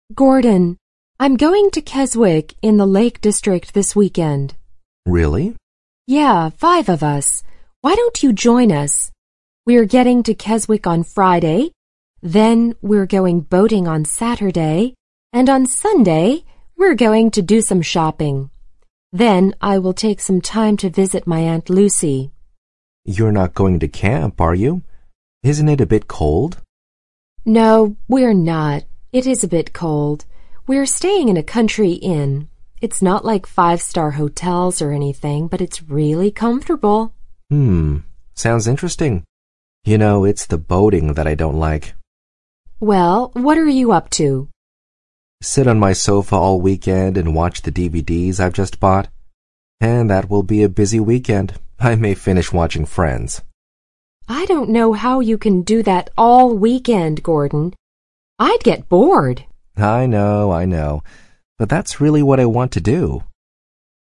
Gordon, I'm going to Keswick in the Lake District this weekend. Really? Yeah, 5 of us. Why don't you join us? We're getting to Keswick on Friday, then we're going boating on Saturday, and on Sunday, we're going to do some shopping. Then I will take some time to visit my Aunt Lucy. You're not going to camp, are you? Isn't it a bit cold? No, we're not. It is a bit cold. We're staying in a country inn. It's not like 5-star hotels or anything, but it's really comfortable. Sounds interesting. You know, it's the boating that I don't like. Well, what are you up to? Sit on my sofa all weekend and watch the DVDs I've just bought. And that will be a busy weekend. I may finish watching Friends. I don't know how you can do that all weekend, Gordon. I'd get bored. I know. But that's really what I want to do.